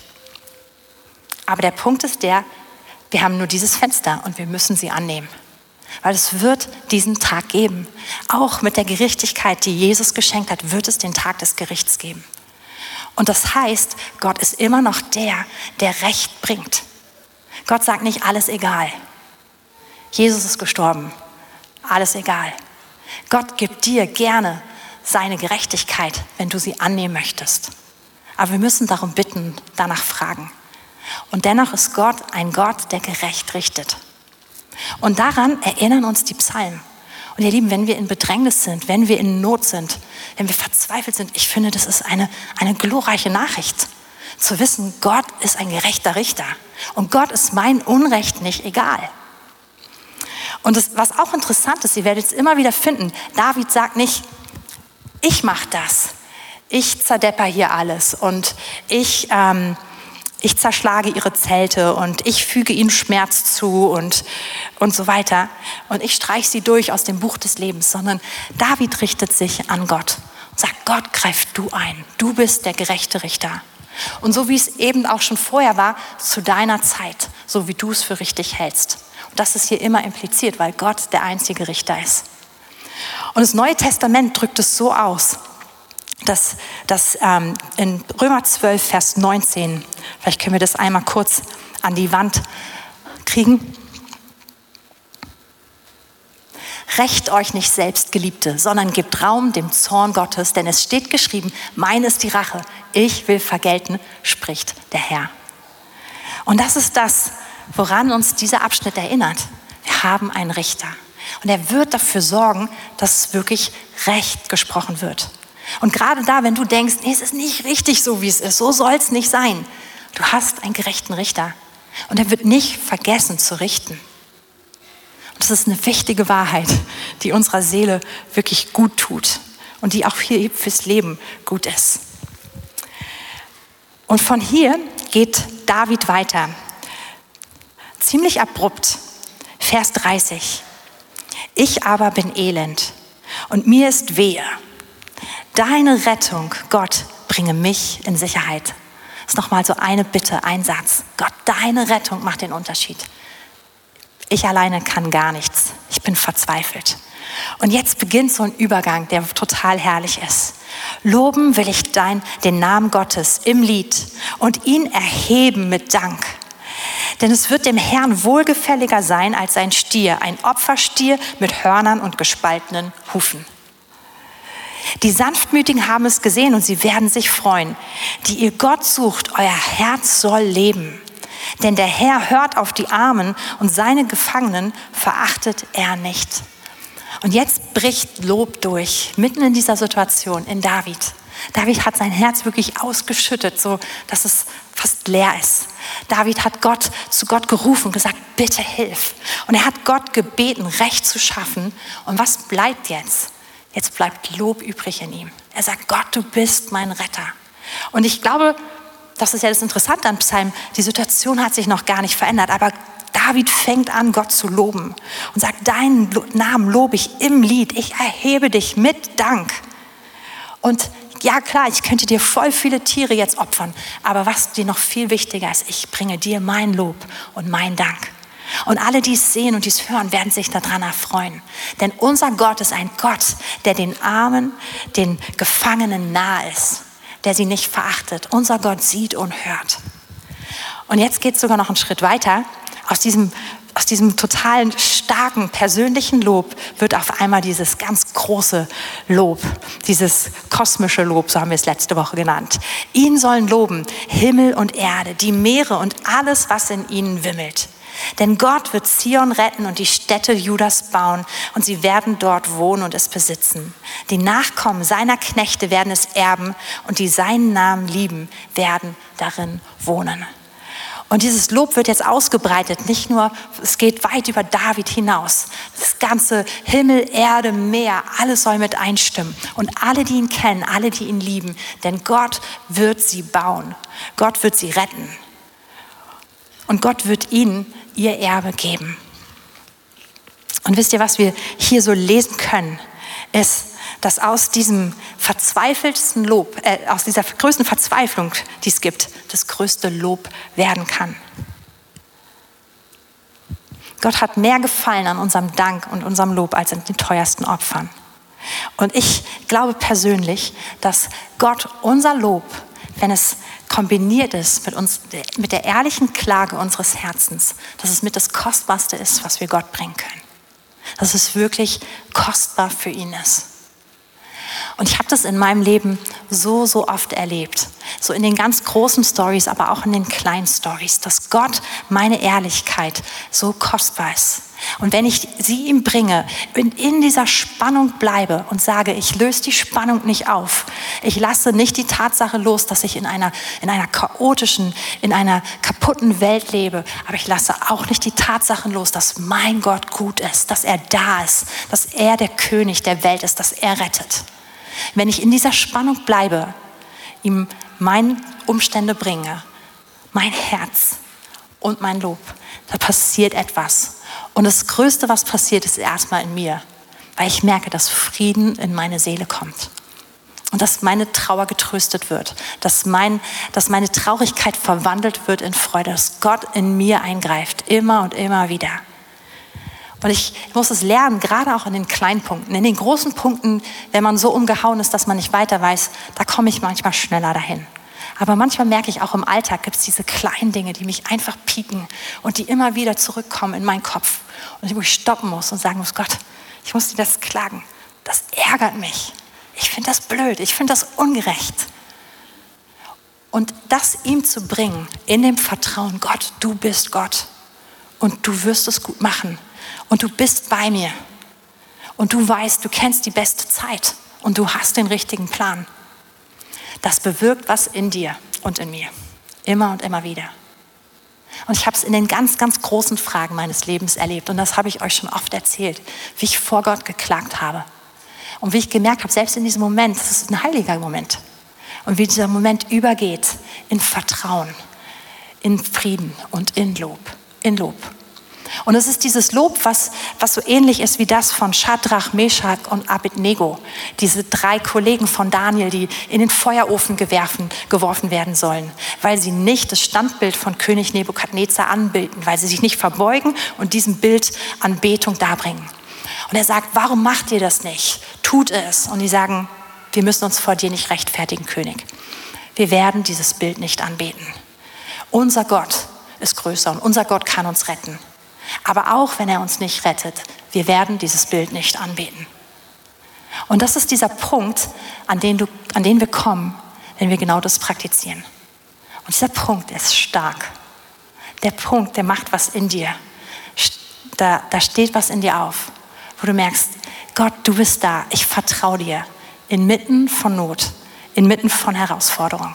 Aber der Punkt ist der, wir haben nur dieses Fenster und wir müssen sie annehmen. Weil es wird diesen Tag geben. Auch mit der Gerechtigkeit, die Jesus geschenkt hat, wird es den Tag des Gerichts geben. Und das heißt, Gott ist immer noch der, der Recht bringt. Gott sagt nicht, alles egal. Jesus ist gestorben. Alles egal. Gott gibt dir gerne seine Gerechtigkeit, wenn du sie annehmen möchtest. Aber wir müssen darum bitten, danach fragen. Und dennoch ist Gott ein Gott, der gerecht richtet. Und daran erinnern uns die Psalmen. Und ihr Lieben, wenn wir in Bedrängnis sind, wenn wir in Not sind, wenn wir verzweifelt sind, ich finde, das ist eine, eine glorreiche Nachricht. Zu wissen, Gott ist ein gerechter Richter. Und Gott ist mein Unrecht nicht egal. Und das, was auch interessant ist, ihr werdet es immer wieder finden, David sagt nicht, ich mache das, ich zerdepper hier alles und ich, ähm, ich zerschlage ihre Zelte und ich füge ihnen Schmerz zu und, und so weiter. Und ich streiche sie durch aus dem Buch des Lebens, sondern David richtet sich an Gott und sagt, Gott, greif du ein, du bist der gerechte Richter. Und so wie es eben auch schon vorher war, zu deiner Zeit, so wie du es für richtig hältst. Und das ist hier immer impliziert, weil Gott der einzige Richter ist. Und das Neue Testament drückt es so aus, dass, dass ähm, in Römer zwölf, Vers neunzehn, vielleicht können wir das einmal kurz an die Wand kriegen. Rächt euch nicht selbst, Geliebte, sondern gebt Raum dem Zorn Gottes, denn es steht geschrieben, mein ist die Rache, ich will vergelten, spricht der Herr. Und das ist das, woran uns dieser Abschnitt erinnert. Wir haben einen Richter und er wird dafür sorgen, dass wirklich Recht gesprochen wird. Und gerade da, wenn du denkst, nee, es ist nicht richtig so, wie es ist, so soll es nicht sein. Du hast einen gerechten Richter und er wird nicht vergessen zu richten. Und das ist eine wichtige Wahrheit, die unserer Seele wirklich gut tut und die auch hier fürs Leben gut ist. Und von hier geht David weiter. Ziemlich abrupt. Vers dreißig. Ich aber bin elend und mir ist wehe. Deine Rettung, Gott, bringe mich in Sicherheit. Das ist nochmal so eine Bitte, ein Satz. Gott, deine Rettung macht den Unterschied. Ich alleine kann gar nichts. Ich bin verzweifelt. Und jetzt beginnt so ein Übergang, der total herrlich ist. Loben will ich dein, den Namen Gottes im Lied und ihn erheben mit Dank. Denn es wird dem Herrn wohlgefälliger sein als ein Stier, ein Opferstier mit Hörnern und gespaltenen Hufen. Die Sanftmütigen haben es gesehen und sie werden sich freuen. Die ihr Gott sucht, euer Herz soll leben. Denn der Herr hört auf die Armen und seine Gefangenen verachtet er nicht. Und jetzt bricht Lob durch, mitten in dieser Situation in David. David hat sein Herz wirklich ausgeschüttet, so dass es fast leer ist. David hat Gott zu Gott gerufen und gesagt, bitte hilf. Und er hat Gott gebeten, Recht zu schaffen. Und was bleibt jetzt? Jetzt bleibt Lob übrig in ihm. Er sagt, Gott, du bist mein Retter. Und ich glaube, das ist ja das Interessante an Psalm, die Situation hat sich noch gar nicht verändert, aber David fängt an, Gott zu loben und sagt, deinen Namen lobe ich im Lied, ich erhebe dich mit Dank. Und ja klar, ich könnte dir voll viele Tiere jetzt opfern, aber was dir noch viel wichtiger ist, ich bringe dir mein Lob und mein Dank. Und alle, die es sehen und die es hören, werden sich daran erfreuen. Denn unser Gott ist ein Gott, der den Armen, den Gefangenen nahe ist, der sie nicht verachtet. Unser Gott sieht und hört. Und jetzt geht es sogar noch einen Schritt weiter. Aus diesem, aus diesem totalen, starken, persönlichen Lob wird auf einmal dieses ganz große Lob, dieses kosmische Lob, so haben wir es letzte Woche genannt. Ihn sollen loben Himmel und Erde, die Meere und alles, was in ihnen wimmelt. Denn Gott wird Zion retten und die Städte Judas bauen und sie werden dort wohnen und es besitzen. Die Nachkommen seiner Knechte werden es erben und die seinen Namen lieben, werden darin wohnen. Und dieses Lob wird jetzt ausgebreitet, nicht nur, es geht weit über David hinaus. Das ganze Himmel, Erde, Meer, alles soll mit einstimmen. Und alle, die ihn kennen, alle, die ihn lieben, denn Gott wird sie bauen. Gott wird sie retten. Und Gott wird ihnen ihr Erbe geben. Und wisst ihr, was wir hier so lesen können, ist, dass aus diesem verzweifelsten Lob, äh, aus dieser größten Verzweiflung, die es gibt, das größte Lob werden kann. Gott hat mehr Gefallen an unserem Dank und unserem Lob als an den teuersten Opfern. Und ich glaube persönlich, dass Gott unser Lob, wenn es kombiniert ist mit uns, mit der ehrlichen Klage unseres Herzens, dass es mit das Kostbarste ist, was wir Gott bringen können. Dass es wirklich kostbar für ihn ist. Und ich habe das in meinem Leben so, so oft erlebt. So in den ganz großen Stories, aber auch in den kleinen Stories, dass Gott meine Ehrlichkeit so kostbar ist. Und wenn ich sie ihm bringe, in, in dieser Spannung bleibe und sage, ich löse die Spannung nicht auf. Ich lasse nicht die Tatsache los, dass ich in einer, in einer chaotischen, in einer kaputten Welt lebe. Aber ich lasse auch nicht die Tatsache los, dass mein Gott gut ist, dass er da ist, dass er der König der Welt ist, dass er rettet. Wenn ich in dieser Spannung bleibe, ihm meine Umstände bringe, mein Herz und mein Lob, da passiert etwas. Und das Größte, was passiert, ist erstmal in mir, weil ich merke, dass Frieden in meine Seele kommt. Und dass meine Trauer getröstet wird, dass, mein, dass meine Traurigkeit verwandelt wird in Freude, dass Gott in mir eingreift, immer und immer wieder. Und ich muss es lernen, gerade auch in den kleinen Punkten. In den großen Punkten, wenn man so umgehauen ist, dass man nicht weiter weiß, da komme ich manchmal schneller dahin. Aber manchmal merke ich auch im Alltag, gibt es diese kleinen Dinge, die mich einfach pieken und die immer wieder zurückkommen in meinen Kopf. Und wo ich stoppen muss und sagen muss, Gott, Ich muss dir das klagen. Das ärgert mich. Ich finde das blöd. Ich finde das ungerecht. Und das ihm zu bringen, in dem Vertrauen, Gott, du bist Gott. Und du wirst es gut machen. Und du bist bei mir. Und du weißt, du kennst die beste Zeit. Und du hast den richtigen Plan. Das bewirkt was in dir und in mir. Immer und immer wieder. Und ich habe es in den ganz, ganz großen Fragen meines Lebens erlebt. Und das habe ich euch schon oft erzählt, wie ich vor Gott geklagt habe. Und wie ich gemerkt habe, selbst in diesem Moment, das ist ein heiliger Moment. Und wie dieser Moment übergeht in Vertrauen, in Frieden und in Lob. In Lob. Und es ist dieses Lob, was, was so ähnlich ist wie das von Schadrach, Meschach und Abednego. Diese drei Kollegen von Daniel, die in den Feuerofen gewerfen, geworfen werden sollen, weil sie nicht das Standbild von König Nebukadnezar anbeten, weil sie sich nicht verbeugen und diesem Bild Anbetung darbringen. Und er sagt, warum macht ihr das nicht? Tut es. Und die sagen, wir müssen uns vor dir nicht rechtfertigen, König. Wir werden dieses Bild nicht anbeten. Unser Gott ist größer und unser Gott kann uns retten. Aber auch wenn er uns nicht rettet, wir werden dieses Bild nicht anbeten. Und das ist dieser Punkt, an den, du, an den wir kommen, wenn wir genau das praktizieren. Und dieser Punkt ist stark. Der Punkt, der macht was in dir. Da, da steht was in dir auf, wo du merkst, Gott, du bist da, ich vertraue dir. Inmitten von Not, inmitten von Herausforderung.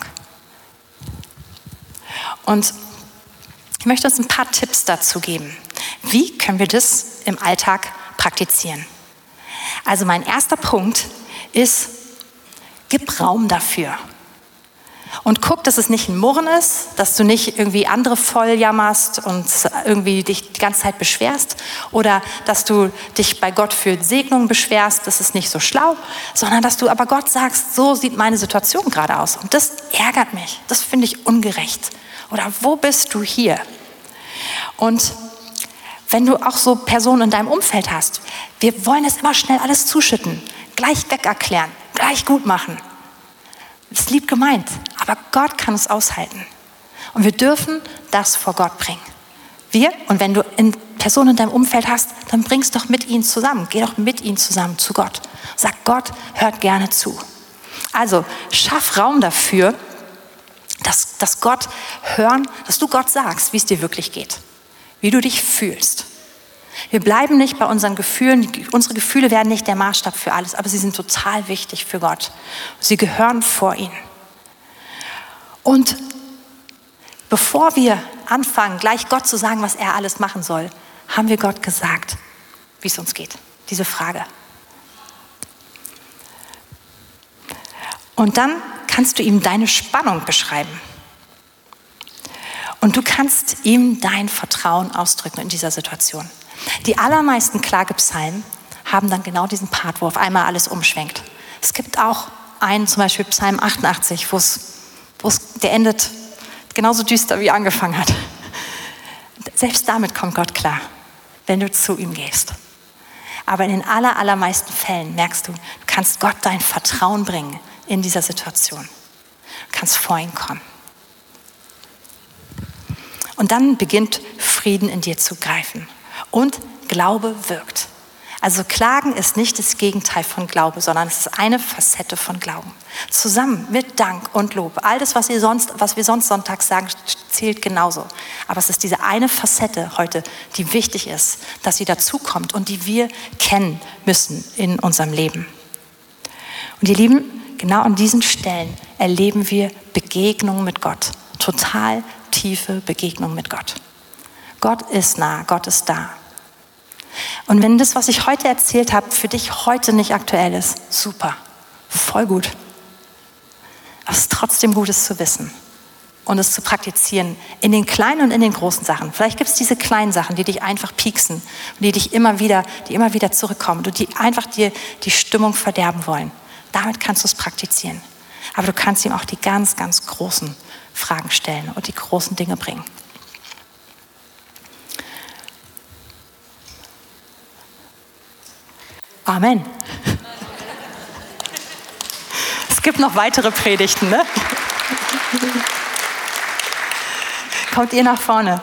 Und ich möchte uns ein paar Tipps dazu geben. Wie können wir das im Alltag praktizieren? Also mein erster Punkt ist, gib Raum dafür. Und guck, dass es nicht ein Murren ist, dass du nicht irgendwie andere voll jammerst und irgendwie dich die ganze Zeit beschwerst oder dass du dich bei Gott für Segnungen beschwerst, das ist nicht so schlau, sondern dass du aber Gott sagst, so sieht meine Situation gerade aus und das ärgert mich, das finde ich ungerecht. Oder wo bist du hier? Und wenn du auch so Personen in deinem Umfeld hast, wir wollen es immer schnell alles zuschütten, gleich weg erklären, gleich gut machen. Das ist lieb gemeint, aber Gott kann es aushalten. Und wir dürfen das vor Gott bringen. Wir, und wenn du in Personen in deinem Umfeld hast, dann bring es doch mit ihnen zusammen. Geh doch mit ihnen zusammen zu Gott. Sag, Gott hört gerne zu. Also schaff Raum dafür, dass, dass Gott hören, dass du Gott sagst, wie es dir wirklich geht. Wie du dich fühlst. Wir bleiben nicht bei unseren Gefühlen. Unsere Gefühle werden nicht der Maßstab für alles, aber sie sind total wichtig für Gott. Sie gehören vor ihn. Und bevor wir anfangen, gleich Gott zu sagen, was er alles machen soll, haben wir Gott gesagt, wie es uns geht. Diese Frage. Und dann kannst du ihm deine Spannung beschreiben. Und du kannst ihm dein Vertrauen ausdrücken in dieser Situation. Die allermeisten Klagepsalmen haben dann genau diesen Part, wo auf einmal alles umschwenkt. Es gibt auch einen, zum Beispiel Psalm achtundachtzig, wo es, wo es, der endet genauso düster, wie er angefangen hat. Selbst damit kommt Gott klar, wenn du zu ihm gehst. Aber in den aller, allermeisten Fällen merkst du, du kannst Gott dein Vertrauen bringen in dieser Situation. Du kannst vor ihn kommen. Und dann beginnt Frieden in dir zu greifen. Und Glaube wirkt. Also Klagen ist nicht das Gegenteil von Glaube, sondern es ist eine Facette von Glauben. Zusammen mit Dank und Lob. All das, was, ihr sonst, was wir sonst sonntags sagen, zählt genauso. Aber es ist diese eine Facette heute, die wichtig ist, dass sie dazukommt und die wir kennen müssen in unserem Leben. Und ihr Lieben, genau an diesen Stellen erleben wir Begegnungen mit Gott. Total tiefe Begegnung mit Gott. Gott ist nah, Gott ist da. Und wenn das, was ich heute erzählt habe, für dich heute nicht aktuell ist, super, voll gut. Aber es ist trotzdem gut, es zu wissen und es zu praktizieren in den kleinen und in den großen Sachen. Vielleicht gibt es diese kleinen Sachen, die dich einfach pieksen und die dich immer wieder, die immer wieder zurückkommen und die einfach dir die Stimmung verderben wollen. Damit kannst du es praktizieren. Aber du kannst ihm auch die ganz, ganz großen Fragen stellen und die großen Dinge bringen. Amen. Es gibt noch weitere Predigten, ne? Kommt ihr nach vorne.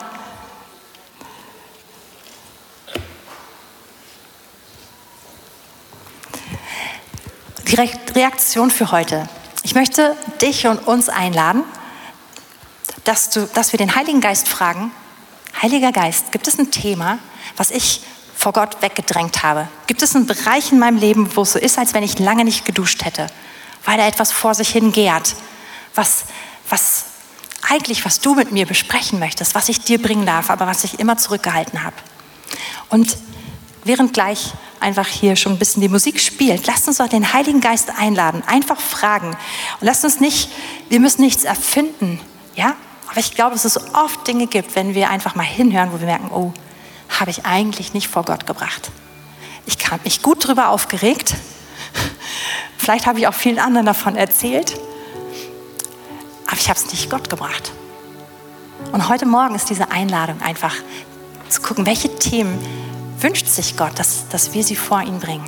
Die Re- Reaktion für heute. Ich möchte dich und uns einladen, dass, du, dass wir den Heiligen Geist fragen, Heiliger Geist, gibt es ein Thema, was ich vor Gott weggedrängt habe? Gibt es einen Bereich in meinem Leben, wo es so ist, als wenn ich lange nicht geduscht hätte, weil da etwas vor sich hin gärt, was, was eigentlich, was du mit mir besprechen möchtest, was ich dir bringen darf, aber was ich immer zurückgehalten habe. Und während gleich einfach hier schon ein bisschen die Musik spielt, lasst uns doch den Heiligen Geist einladen, einfach fragen. Und lasst uns nicht, wir müssen nichts erfinden, ja? Aber ich glaube, dass es oft Dinge gibt, wenn wir einfach mal hinhören, wo wir merken, oh, habe ich eigentlich nicht vor Gott gebracht. Ich habe mich gut drüber aufgeregt. Vielleicht habe ich auch vielen anderen davon erzählt. Aber ich habe es nicht Gott gebracht. Und heute Morgen ist diese Einladung einfach zu gucken, welche Themen wünscht sich Gott, dass, dass wir sie vor ihn bringen.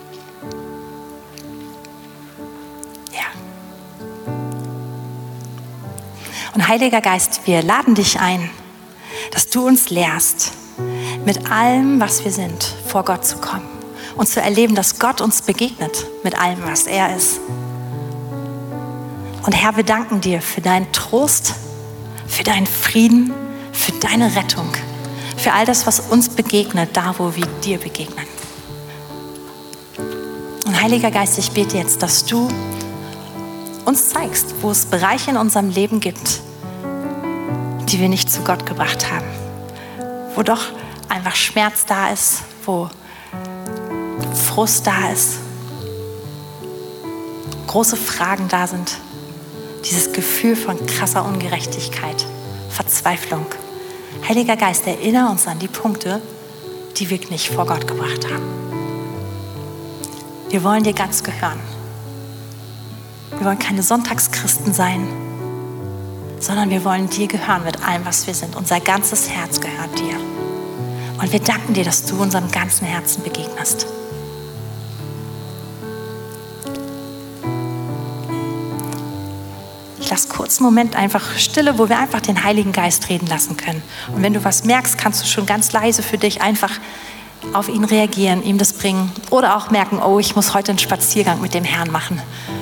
Ja. Und Heiliger Geist, wir laden dich ein, dass du uns lehrst, mit allem, was wir sind, vor Gott zu kommen und zu erleben, dass Gott uns begegnet mit allem, was er ist. Und Herr, wir danken dir für deinen Trost, für deinen Frieden, für deine Rettung, für all das, was uns begegnet, da wo wir dir begegnen. Und Heiliger Geist, ich bete jetzt, dass du uns zeigst, wo es Bereiche in unserem Leben gibt, die wir nicht zu Gott gebracht haben, wo doch einfach Schmerz da ist, wo Frust da ist, große Fragen da sind, dieses Gefühl von krasser Ungerechtigkeit, Verzweiflung. Heiliger Geist, erinnere uns an die Punkte, die wir nicht vor Gott gebracht haben. Wir wollen dir ganz gehören. Wir wollen keine Sonntagschristen sein, sondern wir wollen dir gehören mit allem, was wir sind. Unser ganzes Herz gehört dir. Und wir danken dir, dass du unserem ganzen Herzen begegnest. Ich lasse kurz einen Moment einfach Stille, wo wir einfach den Heiligen Geist reden lassen können. Und wenn du was merkst, kannst du schon ganz leise für dich einfach auf ihn reagieren, ihm das bringen. Oder auch merken, oh, ich muss heute einen Spaziergang mit dem Herrn machen.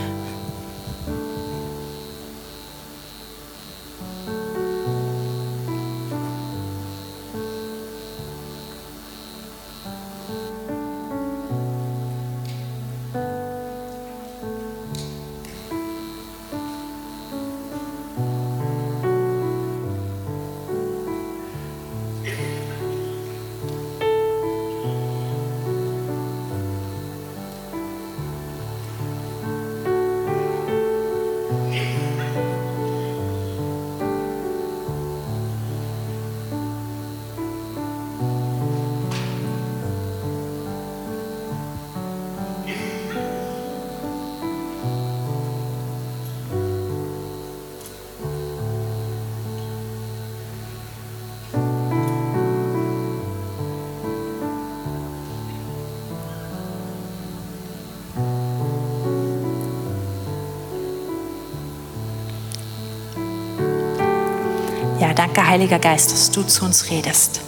Ja, danke, Heiliger Geist, dass du zu uns redest.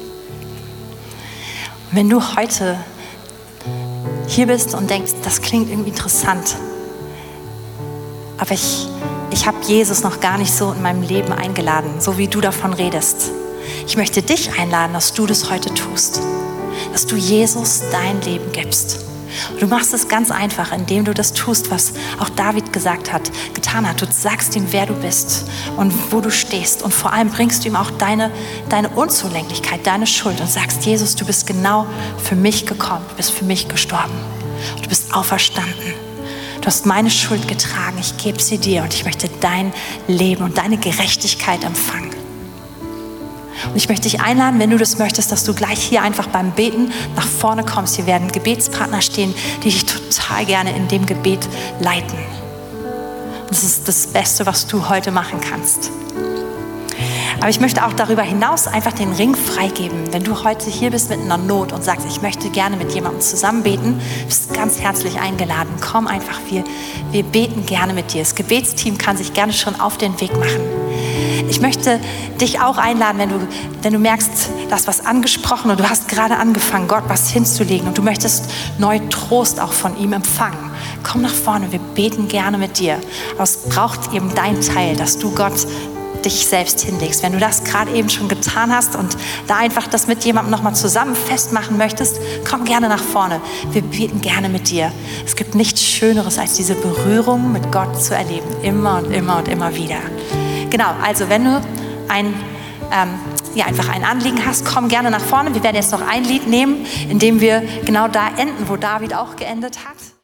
Und wenn du heute hier bist und denkst, das klingt irgendwie interessant, aber ich, ich habe Jesus noch gar nicht so in meinem Leben eingeladen, so wie du davon redest. Ich möchte dich einladen, dass du das heute tust, dass du Jesus dein Leben gibst. Und du machst es ganz einfach, indem du das tust, was auch David gesagt hat, getan hat. Du sagst ihm, wer du bist und wo du stehst. Und vor allem bringst du ihm auch deine, deine Unzulänglichkeit, deine Schuld und sagst, Jesus, du bist genau für mich gekommen, du bist für mich gestorben. Und du bist auferstanden. Du hast meine Schuld getragen, ich gebe sie dir und ich möchte dein Leben und deine Gerechtigkeit empfangen. Und ich möchte dich einladen, wenn du das möchtest, dass du gleich hier einfach beim Beten nach vorne kommst. Hier werden Gebetspartner stehen, die dich total gerne in dem Gebet leiten. Und das ist das Beste, was du heute machen kannst. Aber ich möchte auch darüber hinaus einfach den Ring freigeben. Wenn du heute hier bist mit einer Not und sagst, ich möchte gerne mit jemandem zusammen beten, bist ganz herzlich eingeladen. Komm einfach, wir, wir beten gerne mit dir. Das Gebetsteam kann sich gerne schon auf den Weg machen. Ich möchte dich auch einladen, wenn du, wenn du merkst, du hast was angesprochen und du hast gerade angefangen, Gott was hinzulegen und du möchtest neu Trost auch von ihm empfangen. komm nach vorne, wir beten gerne mit dir. Aber es braucht eben dein Teil, dass du Gott dich selbst hinlegst. Wenn du das gerade eben schon getan hast und da einfach das mit jemandem nochmal zusammen festmachen möchtest, komm gerne nach vorne. Wir beten gerne mit dir. Es gibt nichts Schöneres, als diese Berührung mit Gott zu erleben. Immer und immer und immer wieder. Genau, also wenn du ein, ähm, ja, einfach ein Anliegen hast, komm gerne nach vorne. Wir werden jetzt noch ein Lied nehmen, in dem wir genau da enden, wo David auch geendet hat.